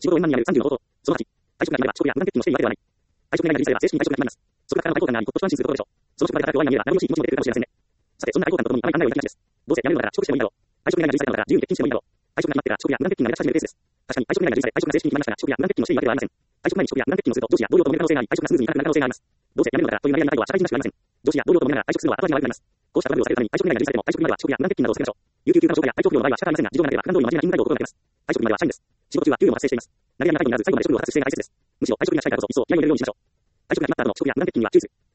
仕事を円満にやる30の方法。その8、退職が決まれば遅刻や無断欠勤のしているわけではない。退職願が受理されば正式に退職が決まります。職場からの対抗感があり、ほっと安心することでしょう。その職場で働く終わりが見えれば、何もしい気持ちも出てくるかもしれませんね。さて、そんな対抗感とともに甘い考えを抱きがちです。どうせ辞めるのだから遅刻してもいいだろう。退職願が受理されたのだから自由に欠勤してもいいだろう。退職が決まってから遅刻や無断欠勤が目立ち始めるケースです。確かに退職願が受理され、退職が正式に決まりましたが、遅刻や無断欠勤のしているわけではありません。退職前に遅刻や無断欠勤をすると、上司や同僚と揉める可能性があり、退職がスムーズにいかなくなる可能性があります。どうせ辞めるのだからという悩みや態度は社会人らしくありません。上司や同僚と揉めながら退職するのは後味が悪くなります。こうしたトラブルを避けるために退職願が受理されても退職日までは遅刻や無断欠勤などを避けましょう。有給休暇の消化や体調不良の場合は仕方ありませんが、事情がなければ普段通りの真面目な勤務態度を心がけます。退職日までは社員です。仕事中は給料も発生しています。給料も発生していない最後までやる姿勢が大切です。無視を退職日や社員からこそ一層気合を入れるようにしましょう。退職が決まった後の遅刻や無断欠勤には注意する。